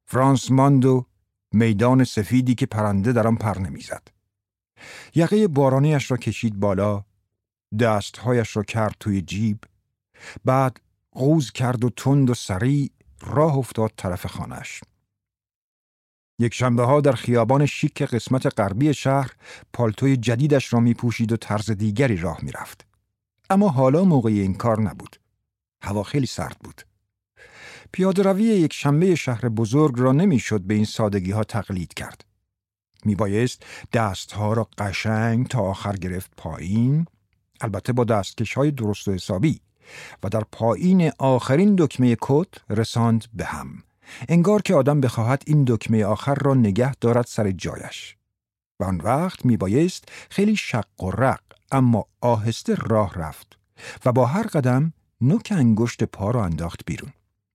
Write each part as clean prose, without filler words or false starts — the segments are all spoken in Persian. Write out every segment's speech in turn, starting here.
فرانس ماند و میدان سفیدی که پرنده در آن پر نمیزد. یقه بارانیش را کشید بالا، دستهایش را کرد توی جیب، بعد قوز کرد و تند و سریع راه افتاد طرف خانه‌اش. یک شنبه ها در خیابان شیک قسمت غربی شهر پالتوی جدیدش را می پوشید و طرز دیگری راه می رفت. اما حالا موقع این کار نبود. هوا خیلی سرد بود. پیاده روی یک شنبه شهر بزرگ را نمی شد به این سادگی ها تقلید کرد. می بایست دستها را قشنگ تا آخر گرفت پایین، البته با دستکش های درست و حسابی، و در پایین آخرین دکمه کت رساند به هم. انگار که آدم بخواهد این دکمه آخر را نگه دارد سر جایش. و آن وقت می بایست خیلی شق و رق اما آهسته راه رفت و با هر قدم نوک انگشت پا را انداخت بیرون.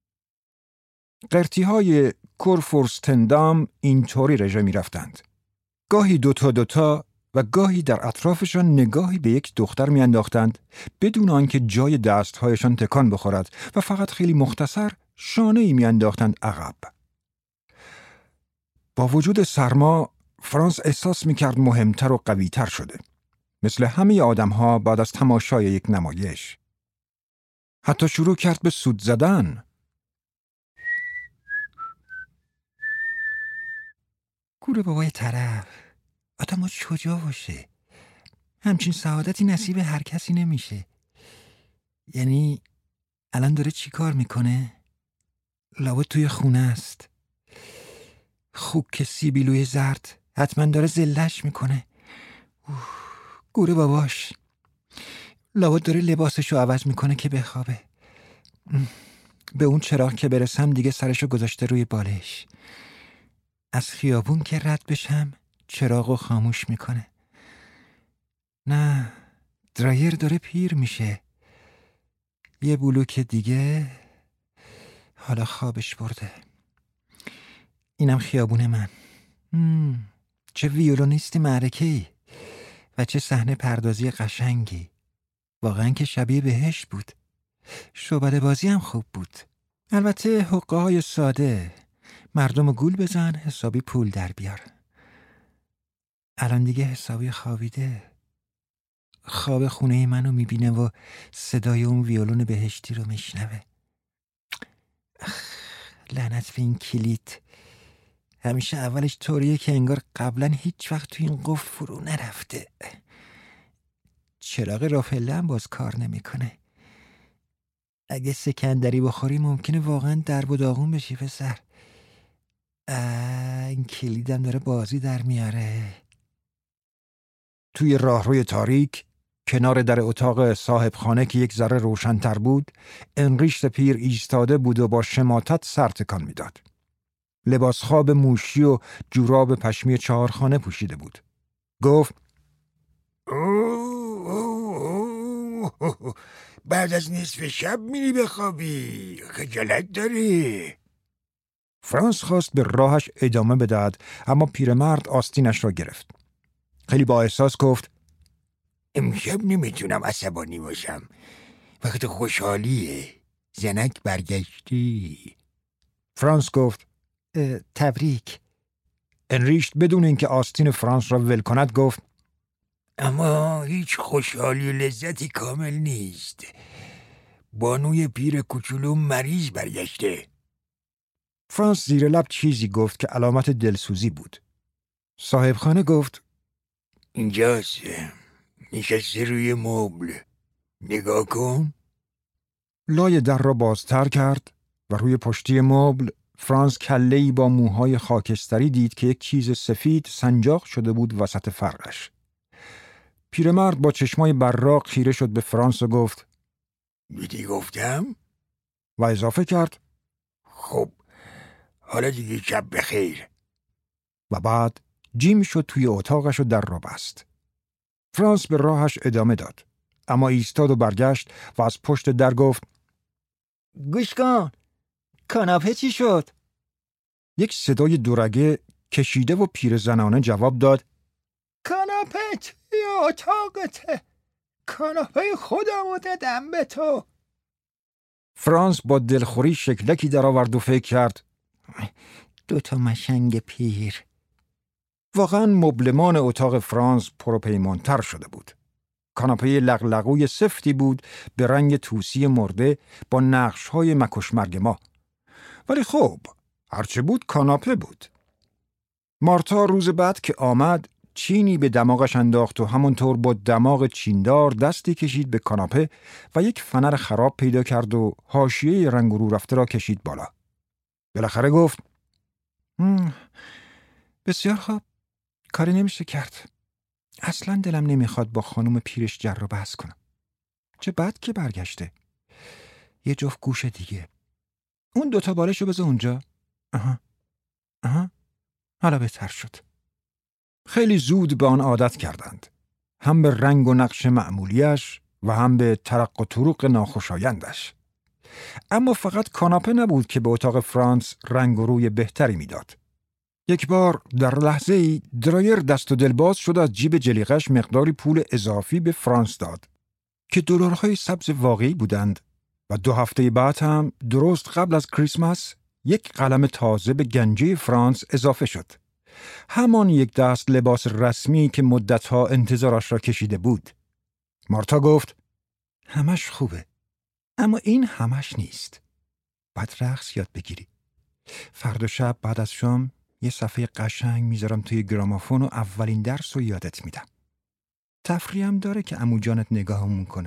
قرتی های کورفورستندام اینطوری رژه می رفتند. گاهی دوتا و گاهی در اطرافشان نگاهی به یک دختر می انداختند بدون آنکه جای دستهایشان تکان بخورد و فقط خیلی مختصر شانه‌ای می انداختند عقب. با وجود سرما فرانس احساس می کرد مهمتر و قویتر شده، مثل همه آدم‌ها بعد از تماشای یک نمایش. حتی شروع کرد به سود زدن. گوره بابای طرف، آدم باید شجاع باشه. همچین سعادتی نصیب هر کسی نمیشه. یعنی الان داره چی کار میکنه؟ لابد توی خونه است. خوک سیبیلوی زرد حتما داره زلش میکنه. گوره باباش، لابد داره لباسشو عوض میکنه که بخوابه. به اون چراغ که برسم دیگه سرشو گذاشته روی بالش. از خیابون که رد بشم چراغو خاموش میکنه. نه، درایر داره پیر میشه. یه بلوک دیگه، حالا خوابش برده. اینم خیابون من. چه ویولونیست معرکه‌ای و چه صحنه پردازی قشنگی. واقعا که شبیه بهشت بود. شعبده بازی هم خوب بود. البته حقه های ساده. مردم گول بزن، حسابی پول در بیار. الان دیگه حسابی خوابیده. خواب خونه منو میبینه و صدای اون ویولون بهشتی رو میشنوه. لعنت به این کلید. همیشه اولش طوریه که انگار قبلا هیچ وقت تو این قفل فرو نرفته. چراغ رافله هم باز کار نمیکنه. اگه سکندری بخوری ممکنه واقعا درب و داغون بشی پسر. این کلیدم داره بازی در میاره. توی راهروی تاریک کنار در اتاق صاحب خانه که یک ذره روشن‌تر بود، انریشت پیر ایستاده بود و با شماتت سر تکان میداد. لباس خواب موشی و جوراب پشمی 4 خانه پوشیده بود. گفت: بعد از نصف شب میری بخوابی؟ خجالت داری؟ فرانس خواست به راهش ادامه بدهد، اما پیرمرد آستینش را گرفت. خیلی با احساس گفت: امشب نمیتونم عصبانی باشم. وقت خوشحالیه. زنک برگشتی. فرانس گفت: تبریک. انریشت بدون اینکه آستین فرانس را ول کند گفت: اما هیچ خوشحالی و لذتی کامل نیست. بانوی پیر کوچولو مریض برگشته. فرانس زیر لب چیزی گفت که علامت دلسوزی بود. صاحب خانه گفت: اینجاست، نشسته روی مبل. نگاه کن. لای در را بازتر کرد و روی پشتی مبل فرانس کله‌ای با موهای خاکستری دید که یک چیز سفید سنجاق شده بود وسط فرقش. پیرمرد با چشمای براق خیره شد به فرانس و گفت: دیدی گفتم؟ و اضافه کرد: خب حالا دیگه شب بخیر. و بعد جیم شد توی اتاقش و در را بست. فرانس به راهش ادامه داد، اما ایستاد و برگشت و از پشت در گفت: گوش کن، کاناپه چی شد؟ یک صدای دورگه کشیده و پیرزنانه جواب داد: کاناپه توی اتاقته. کاناپه خودمو دادم به تو. فرانس با دلخوری شکلکی در آورد و فکر کرد: دوتا مشنگ پیر. واقعا مبلمان اتاق فرانس پروپیمانتر شده بود. کاناپه لغلقوی سفتی بود به رنگ طوسی مرده با نقش‌های مکش مرگ ما. ولی خب هرچه بود کاناپه بود. مارتا روز بعد که آمد چینی به دماغش انداخت و همونطور با دماغ چیندار دستی کشید به کاناپه و یک فنر خراب پیدا کرد و حاشیه رنگ رو رفته را کشید بالا. بالاخره گفت بسیار خوب، کاری نمیشه کرد. اصلا دلم نمیخواد با خانم پیرش جر و بحث کنم. چه بد که برگشته. یه جفت گوش دیگه. اون دوتا بالشو بذار اونجا. آها حالا بهتر شد. خیلی زود به آن عادت کردند. هم به رنگ و نقش معمولیش و هم به ترق و طرق ناخوشایندش. اما فقط کاناپه نبود که به اتاق فرانس رنگ و روی بهتری میداد. یک بار در لحظه‌ای درایر دست و دلباز شد از جیب جلیقش مقداری پول اضافی به فرانس داد که دلارهای سبز واقعی بودند و 2 هفته بعد هم درست قبل از کریسمس یک قلم تازه به گنجه فرانس اضافه شد. همان یک دست لباس رسمی که مدتها انتظارش را کشیده بود. مارتا گفت همش خوبه، اما این همش نیست. باید رقص یاد بگیری. فردا شب بعد از شام یه صفحه قشنگ میذارم توی گرامافون و اولین درس رو یادت میدم. تفریح هم داره که عمو جانت نگاهمون کنه.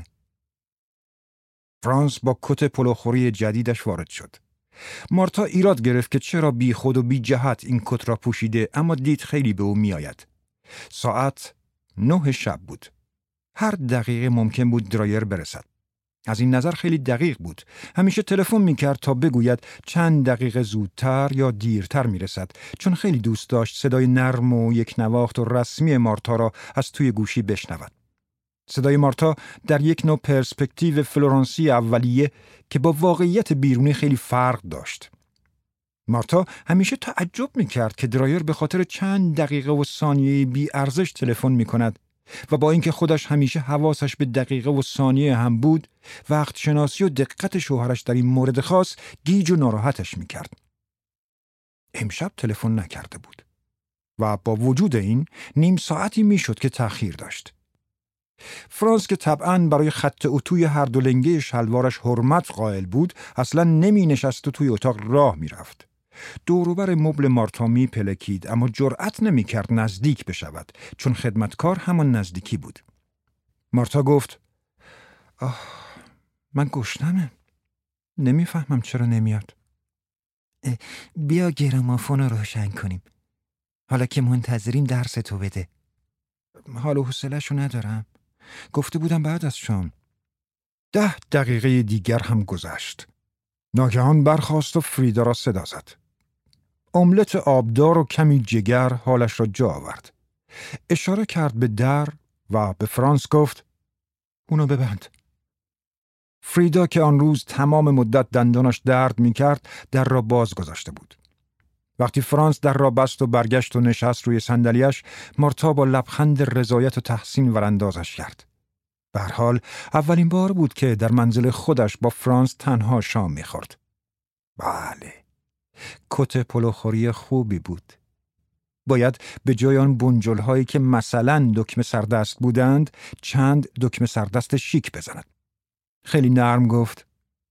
فرانس با کت پلوخوری جدیدش وارد شد. مارتا ایراد گرفت که چرا بی خود و بی جهت این کت را پوشیده، اما دید خیلی به او میآید. ساعت 9 شب بود. هر دقیقه ممکن بود درایر برسد. از این نظر خیلی دقیق بود. همیشه تلفن میکرد تا بگوید چند دقیقه زودتر یا دیرتر میرسد، چون خیلی دوست داشت صدای نرم و یک نواخت و رسمی مارتا را از توی گوشی بشنود. صدای مارتا در یک نوع پرسپکتیو فلورانسی اولیه که با واقعیت بیرونی خیلی فرق داشت. مارتا همیشه تعجب میکرد که درایر به خاطر چند دقیقه و ثانیه بی ارزش تلفن میکند و با اینکه خودش همیشه حواسش به دقیقه و ثانیه هم بود، وقت شناسی و دقت شوهرش در این مورد خاص گیج و ناراحتش میکرد. امشب تلفن نکرده بود و با وجود این نیم ساعتی میشد که تأخیر داشت. فرانس که طبعاً برای خط اتوی هر دو لنگه شلوارش حرمت قائل بود، اصلاً نمی نشست و توی اتاق راه می رفت. دوروبر مبل مارتا می پلکید، اما جرأت نمی کرد نزدیک بشود، چون خدمتکار همان نزدیکی بود. مارتا گفت من گشنمه. نمیفهمم چرا نمیاد. بیا گرامافون رو روشن کنیم. حالا که منتظریم درس تو بده. حال و حوصله‌شو ندارم. گفته بودم بعد از شام. 10 دقیقه دیگر هم گذشت. ناگهان برخاست و فریدا را صدا زد. املت آبدار و کمی جگر حالش را جا آورد. اشاره کرد به در و به فرانس گفت اونو ببند. فریدا که آن روز تمام مدت دندانش درد می کرد در را باز گذاشته بود. وقتی فرانس در را بست و برگشت و نشست روی صندلیاش، مارتا با لبخند رضایت و تحسین وراندازش کرد. به هر حال اولین بار بود که در منزل خودش با فرانس تنها شام می‌خورد. بله، کت پلوخوری خوبی بود. باید به جای آن بنجل‌هایی که مثلا دکمه سردست بودند، چند دکمه سردست شیک بزند. خیلی نرم گفت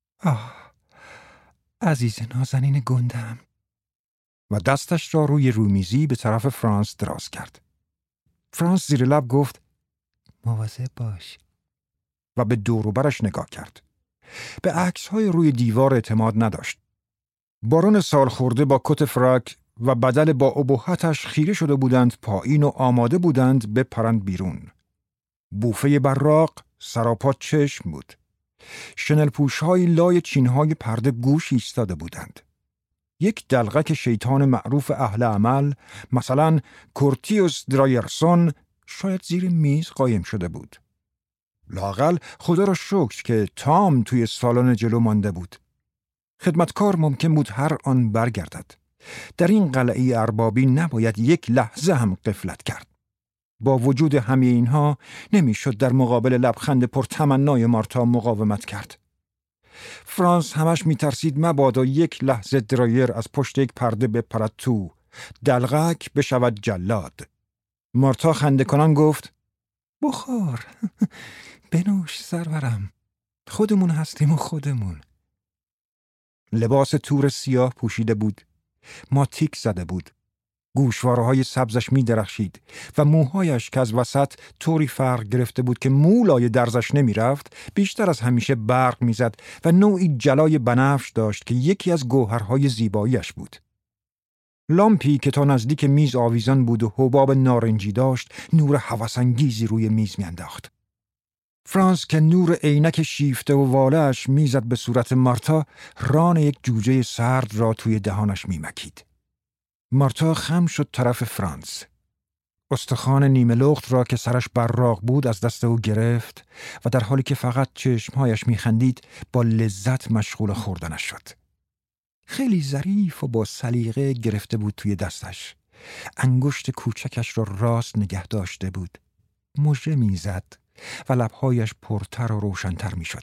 عزیز نازنین گندم، و دستش را روی رومیزی به طرف فرانس دراز کرد. فرانس زیر لب گفت مواظب باش و به دور و برش نگاه کرد. به عکس‌های روی دیوار اعتماد نداشت. بارون سال خورده با کت فراک و بدل با ابهتش خیره شده بودند پایین و آماده بودند بپرند بیرون. بوفه براق سراپا چشم بود. شنل پوش‌های لای چین‌های پرده گوش ایستاده بودند. یک دلغک شیطان معروف اهل عمل، مثلا کورتیوس درایرسون، شاید زیر میز قایم شده بود. لااقل خدا را شکر که تام توی سالن جلو مانده بود. خدمتکار ممکن بود هر آن برگردد. در این قلعه اربابی نباید یک لحظه هم غفلت کرد. با وجود همه اینها نمیشد در مقابل لبخند پرتمنای مارتا مقاومت کرد. فرانس همش میترسید مبادا یک لحظه درایر از پشت یک پرده بپرد تو، دلغک بشود جلاد. مارتا خنده کنان گفت بخور بنوش سرورم، خودمون هستیم و خودمون. لباس تور سیاه پوشیده بود، ماتیک زده بود، گوشواره‌های سبزش می درخشید و موهایش که از وسط طوری فرق گرفته بود که مولای درزش نمی رفت، بیشتر از همیشه برق می زد و نوعی جلای بنفش داشت که یکی از گوهرهای زیباییش بود. لامپی که تا نزدیک میز آویزان بود و حباب نارنجی داشت، نور هوس‌انگیزی روی میز می انداخت. فرانس که نور عینک شیفته و واله‌اش میزد به صورت مارتا، ران یک جوجه سرد را توی دهانش می مکید. مارتا خم شد طرف فرانس. استخوان نیمه لخت را که سرش براق بود از دست او گرفت و در حالی که فقط چشمهایش میخندید با لذت مشغول خوردنش شد. خیلی ظریف و با سلیقه گرفته بود توی دستش. انگشت کوچکش را راست نگه داشته بود. مژه میزد و لبهایش پرتر و روشنتر میشد.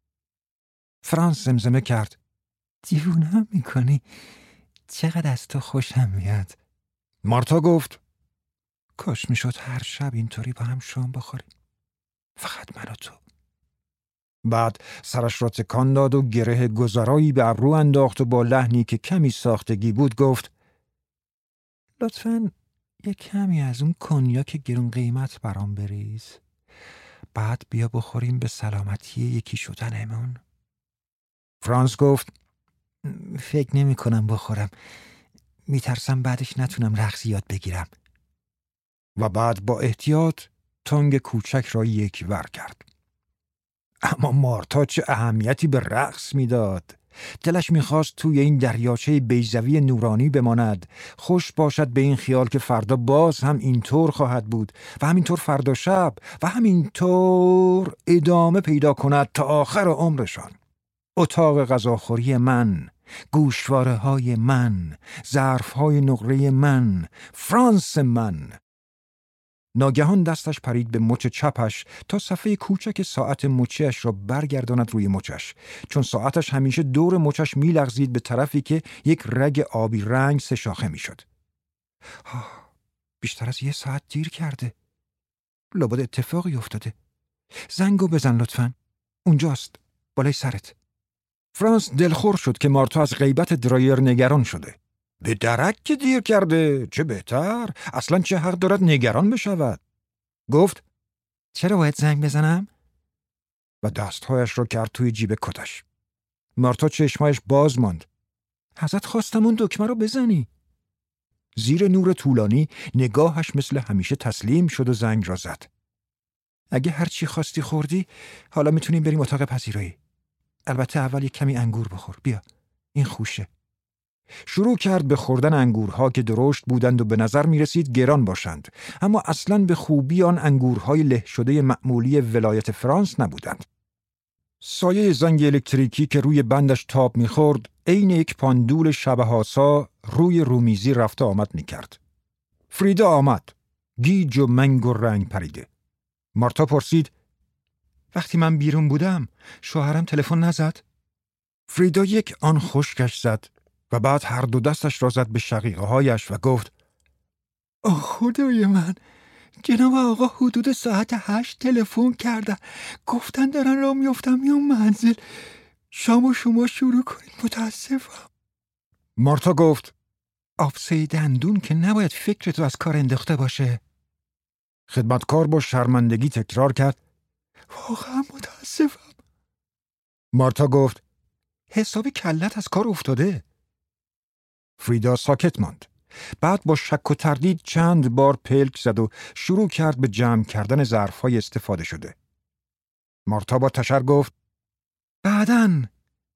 فرانس زمزمه کرد: دیوونم میکنی، چقدر از تو خوشم میاد. مارتا گفت: کاش میشد هر شب اینطوری با هم شام بخوریم، فقط من و تو. بعد سرش را تکان داد و گره گذرایی به ابرو انداخت و با لحنی که کمی ساختگی بود گفت: لطفاً یک کمی از اون کنیاک گرون قیمت برام بریز، بعد بیا بخوریم به سلامتی یکی شدنمون. فرانس گفت: فکر نمی کنم بخورم، میترسم بعدش نتونم رقص یاد بگیرم. و بعد با احتیاط تانگ کوچک را یک ور کرد. اما مارتا چه اهمیتی به رقص میداد؟ دلش میخواست توی این دریاچه بیضوی نورانی بماند، خوش باشد به این خیال که فردا باز هم اینطور خواهد بود و همینطور فردا شب و همینطور ادامه پیدا کند تا آخر عمرشان. اتاق غذاخوری من، گوشواره های من، ظرف های نقره من، فرانس من. ناگهان دستش پرید به مچ چپش تا صفحه کوچک ساعت مچیش را برگرداند روی مچش، چون ساعتش همیشه دور مچش میلغزید به طرفی که یک رگ آبی رنگ سه شاخه میشد. بیشتر از 1 ساعت دیر کرده. لابد اتفاقی افتاده. زنگو بزن لطفاً. اونجاست، بالای سرت. فرانس دلخور شد که مارتا از غیبت درایر نگران شده. به درک که دیر کرده، چه بهتر، اصلا چه حق دارد نگران بشود. گفت: چرا باید زنگ بزنم؟ و دستهایش را کرد توی جیب کتش. مارتا چشمایش باز ماند. ازت خواستم اون دکمه رو بزنی. زیر نور طولانی نگاهش مثل همیشه تسلیم شد و زنگ را زد. اگه هر چی خواستی خوردی، حالا میتونیم بریم اتاق پذیرایی. البته اول یک کمی انگور بخور. بیا، این خوشه. شروع کرد به خوردن انگورها که درشت بودند و به نظر می رسید گران باشند، اما اصلاً به خوبی آن انگورهای له شده معمولی ولایت فرانس نبودند. سایه زنگ الکتریکی که روی بندش تاب می خورد، عین یک پاندول شبه‌آسا روی رومیزی رفت آمد می کرد. فریدا آمد، گیج و منگ و رنگ پریده. مارتا پرسید: وقتی من بیرون بودم شوهرم تلفن نزد؟ فریدا یک آن خشکش زد و بعد هر دو دستش را زد به شقیقه هایش و گفت: خدای من، جناب آقا حدود ساعت 8 تلفن کردن، گفتن دارن راه میافتن میان منزل. شامو شما شروع کنید، متاسفم. مارتا گفت: آبسه دندون که نباید فکرتو از کار انداخته باشه. خدمتکار با شرمندگی تکرار کرد: واقعا متاسفم. مارتا گفت: حسابی کلت از کار افتاده. فریدا ساکت ماند. بعد با شک و تردید چند بار پلک زد و شروع کرد به جمع کردن ظرف‌های استفاده شده. مارتا با تشر گفت: بعدن.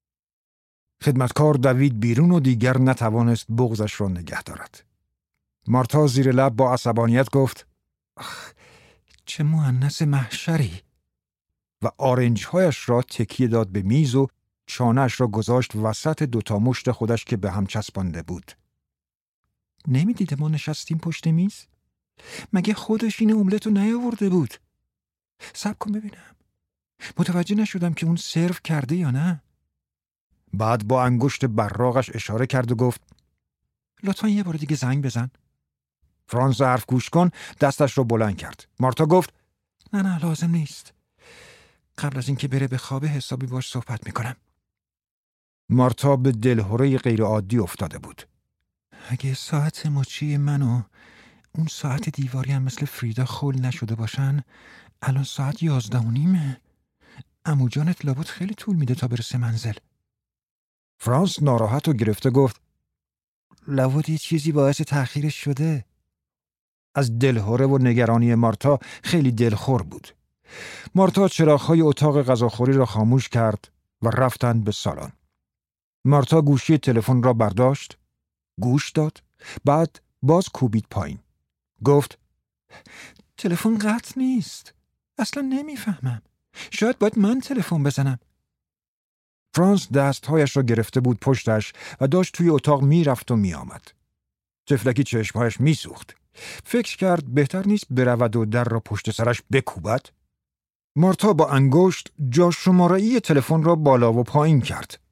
خدمتکار دوید بیرون و دیگر نتوانست بغضش را نگه دارد. مارتا زیر لب با عصبانیت گفت: چه مؤنث محشری. و آرنج‌هایش را تکیه داد به میز و چانه‌اش را گذاشت وسط 2 مشت خودش که به هم چسبانده بود. نمیدیده ما نشستیم پشت میز؟ مگه خودش این املتو نیاورده بود؟ صبر کن ببینم. متوجه نشدم که اون سرو کرده یا نه. بعد با انگشت براقش اشاره کرد و گفت لطفاً یه بار دیگه زنگ بزن. فرانس حرف گوش کن دستش رو بلند کرد. مارتا گفت نه لازم نیست. قبل از اینکه بره به خوابه حسابی باش صحبت میکنم. مارتا به دلهره غیر عادی افتاده بود. اگه ساعت مچی منو اون ساعت دیواری هم مثل فریدا خول نشده باشن، الان ساعت 11:30. عمو جانت لابد خیلی طول میده تا برسه منزل. فرانس ناراحت و گرفته گفت لابد یه چیزی باعث تأخیرش شده. از دلهره و نگرانی مارتا خیلی دلخور بود. مارتا چراغ‌های اتاق غذاخوری را خاموش کرد و رفتند به سالن. مارتا گوشی تلفن را برداشت، گوش داد، بعد باز کوبید پایین. گفت تلفن قطع نیست. اصلا نمیفهمم. شاید باید من تلفن بزنم. فرانس دستهایش را گرفته بود پشتش و داشت توی اتاق میرفت و میآمد. تفلکی چشمهایش میسوخت. فکر کرد بهتر نیست برود و در را پشت سرش بکوبد. مارتا با انگشت جا شماره‌ای تلفن را بالا و پایین کرد.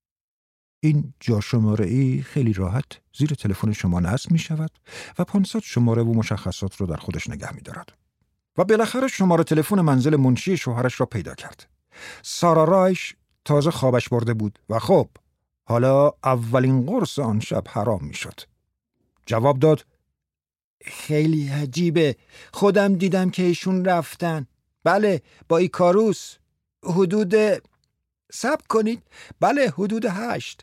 این جا شماره‌ای خیلی راحت زیر تلفن شما نصب می شود و 500 شماره و مشخصات رو در خودش نگه می دارد. و بالاخره شماره تلفن منزل منشی شوهرش را پیدا کرد. سارا رایش تازه خوابش برده بود و خب حالا اولین قرص آن شب حرام می شد. جواب داد خیلی عجیبه. خودم دیدم که ایشون رفتن. بله با ایکاروس. حدود صبر کنید. بله حدود 8.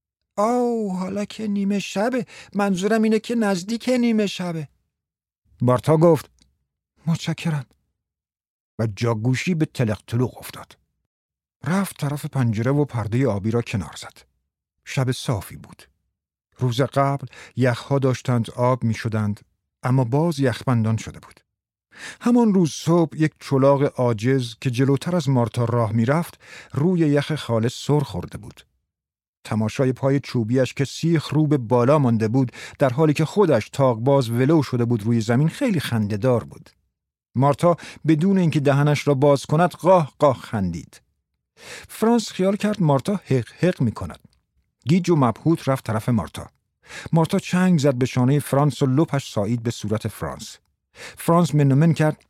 حالا که نیمه شبه. منظورم اینه که نزدیک نیمه شبه. مارتا گفت متشکرم و جاگوشی به تلق تلوق افتاد. رفت طرف پنجره و پرده آبی را کنار زد. شب صافی بود. روز قبل یخها داشتند آب می شدند اما باز یخبندان شده بود. همان روز صبح یک چلاغ عاجز که جلوتر از مارتا راه می رفت روی یخ خالص سر خورده بود. تماشای پای چوبیش که سیخ رو به بالا مانده بود در حالی که خودش تاقباز ولو شده بود روی زمین خیلی خنده‌دار بود. مارتا بدون اینکه دهنش را باز کند قاه قاه خندید. فرانس خیال کرد مارتا حق حق می کند. گیج و مبهوت رفت طرف مارتا. مارتا چنگ زد به شانه فرانس و لپش سایید به صورت فرانس. فرانس منومن کرد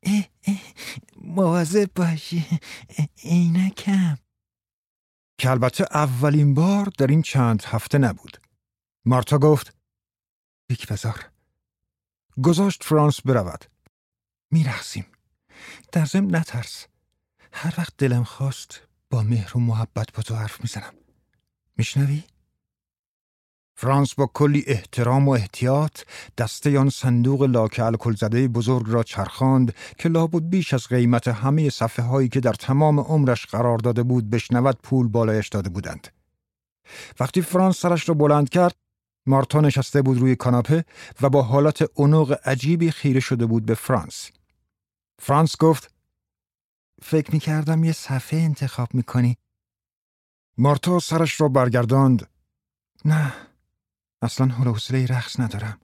مواظب باشی. عینکم. که البته اولین بار در این چند هفته نبود. مارتا گفت بیک بذار. گذاشت فرانس برود. میرقصیم. در ضمن نترس. هر وقت دلم خواست با مهر و محبت با تو حرف میزنم. میشنوی؟ فرانس با کلی احترام و احتیاط دسته آن صندوق لاک الکل زده بزرگ را چرخاند که لابد بیش از قیمت همه صفحه هایی که در تمام عمرش قرار داده بود بشنود پول بالایش داده بودند. وقتی فرانس سرش را بلند کرد، مارتا نشسته بود روی کاناپه و با حالت اونوق عجیبی خیره شده بود به فرانس. فرانس گفت فکر میکردم یه صفحه انتخاب میکنی. مارتا سرش را برگرداند. نه، اصلا حال و حوصله رقص ندارم.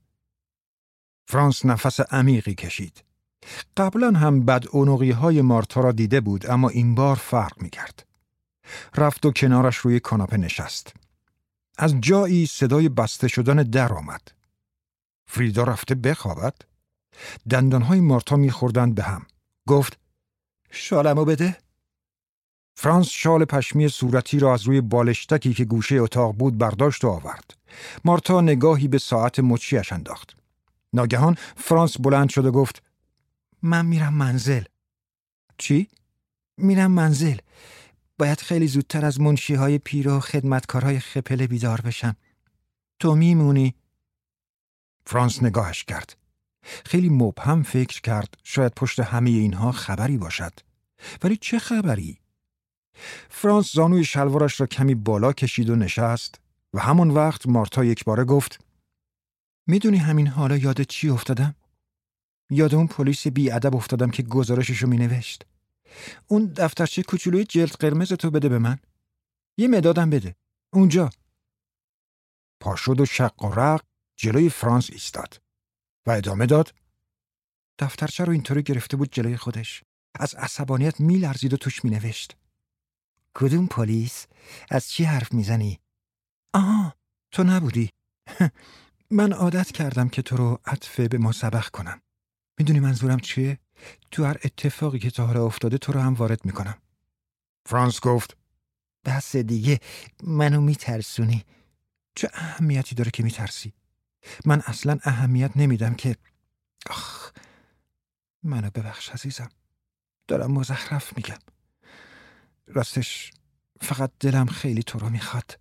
فرانس نفس عمیقی کشید. قبلا هم بدعنقی‌های مارتا را دیده بود اما این بار فرق می‌کرد. رفت و کنارش روی کاناپه نشست. از جایی صدای بسته شدن در آمد. فریدا رفته بخوابد؟ دندانهای مارتا می‌خوردند به هم. گفت شالمو بده. فرانس شال پشمی صورتی را از روی بالشتکی که گوشه اتاق بود برداشت و آورد. مارتا نگاهی به ساعت مچیش انداخت. ناگهان فرانس بلند شد و گفت من میرم منزل. چی؟ میرم منزل. باید خیلی زودتر از منشی‌های پیر و خدمتکارهای خپل بیدار بشم. تو میمونی؟ فرانس نگاهش کرد. خیلی مبهم فکر کرد شاید پشت همه اینها خبری باشد. ولی چه خبری؟ فرانس زانوی شلوارش را کمی بالا کشید و نشست و همون وقت مارتا یک باره گفت میدونی همین حالا یاد چی افتادم؟ یاد اون پلیس بی‌ادب افتادم که گزارششو مینوشت. اون دفترچه کوچولوی جلد قرمز تو بده به من. یه مدادم بده. اونجا. پا شد و شق و رق جلوی فرانس ایستاد و ادامه داد دفترچه رو اینطوری گرفته بود جلوی خودش. از عصبانیت میلرزید و توش مینوشت. کدوم پلیس؟ از چی حرف میزنی؟ آها، تو نبودی. من عادت کردم که تو رو عطف به ما سبق کنم. میدونی منظورم چیه؟ تو هر اتفاقی که تا حالا افتاده تو رو هم وارد میکنم. فرانس گفت بس دیگه، منو میترسونی. چه اهمیتی داره که میترسی؟ من اصلا اهمیت نمیدم که منو ببخش عزیزم، دارم مزخرف میگم. راستش فقط دلم خیلی تو رو میخواد.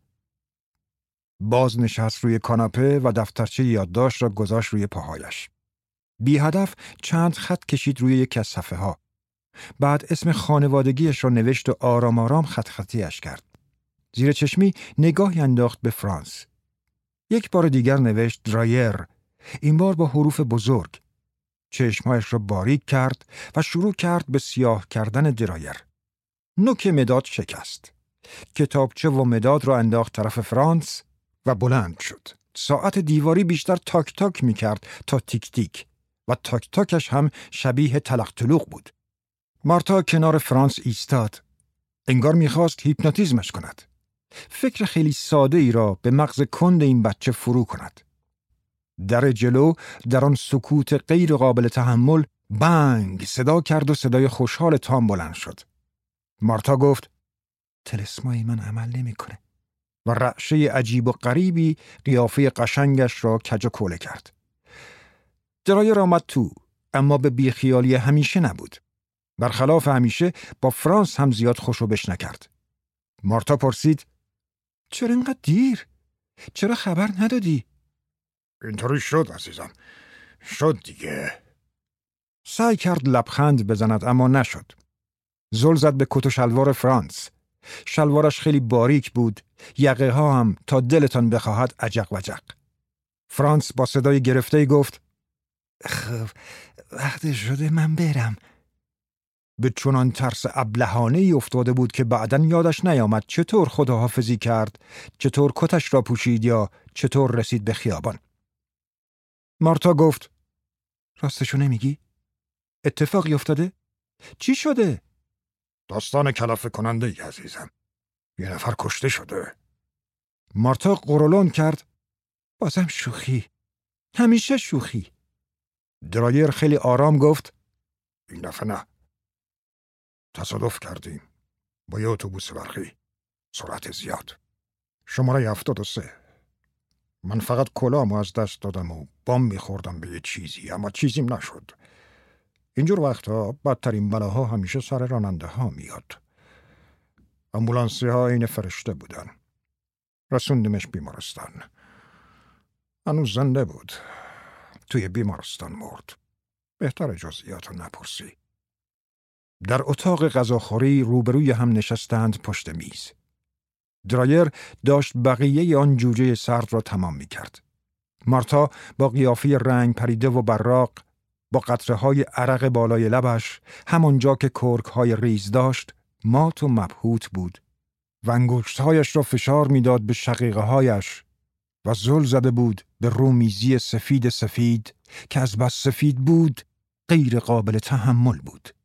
باز نشست روی کاناپه و دفترچه یادداشت را گذاشت روی پاهایش. بی هدف چند خط کشید روی یکی از صفحه ها. بعد اسم خانوادگیش را نوشت و آرام آرام خط خطیش کرد. زیر چشمی نگاهی انداخت به فرانس. یک بار دیگر نوشت درایر، این بار با حروف بزرگ. چشمهایش را باریک کرد و شروع کرد به سیاه کردن درایر. نوک مداد شکست. کتابچه و مداد را انداخت طرف فرانس و بلند شد. ساعت دیواری بیشتر تاک تاک می کرد تا تیک تیک و تاک تاکش هم شبیه تلق تلوق بود. مارتا کنار فرانس ایستاد. انگار می‌خواست هیپنوتیزمش کند. فکر خیلی ساده ای را به مغز کند این بچه فرو کند. در جلو در آن سکوت غیر قابل تحمل بنگ صدا کرد و صدای خوشحال تام بلند شد. مارتا گفت طلسمای من عمل نمیکنه. و رعشه عجیب و غریبی قیافه قشنگش را کج و کوله کرد. درایر آمد تو، اما به بیخیالی همیشه نبود. برخلاف همیشه با فرانس هم زیاد خوشو بش نکرد. مارتا پرسید چرا اینقدر دیر؟ چرا خبر ندادی؟ اینطوری شد عزیزم، شد دیگه. سعی کرد لبخند بزند اما نشد. زل زد به کت و شلوار فرانس. شلوارش خیلی باریک بود، یقه ها هم تا دلتان بخواهد عجق وجق. فرانس با صدای گرفته گفت خب وقت شده من برم. به چنان ترس ابلهانه‌ای افتاده بود که بعداً یادش نیامد چطور خداحافظی کرد، چطور کتش را پوشید یا چطور رسید به خیابان. مارتا گفت راستشو نمیگی؟ اتفاقی افتاده؟ چی شده؟ داستان کلافه کننده ای عزیزم. یه نفر کشته شده. مارتا قرولان کرد بازم شوخی. همیشه شوخی. درایر خیلی آرام گفت این دفعه نه. تصادف کردیم با یه اتوبوس برقی، سرعت زیاد. شماره 73. من فقط کلامو از دست دادم و بام میخوردم به یه چیزی، اما چیزیم نشد. اینجور وقتا بدترین بلاها همیشه سر راننده ها میاد. امبولانسی ها این فرشته بودن. رسوندیمش بیمارستان. هنوز زنده بود. توی بیمارستان مرد. بهتر جزئیاتو نپرسی. در اتاق غذاخوری روبروی هم نشستند پشت میز. درایر داشت بقیه آن جوجه سرد را تمام می کرد. مارتا با قیافه رنگ پریده و براق، با قطره‌های عرق بالای لبش، همانجا که کرک‌های ریز داشت، مات و مبهوت بود و انگشت‌هایش را فشار می‌داد به شقیقه‌هایش و زل زده بود به رومیزی سفید که از بس سفید بود غیر قابل تحمل بود.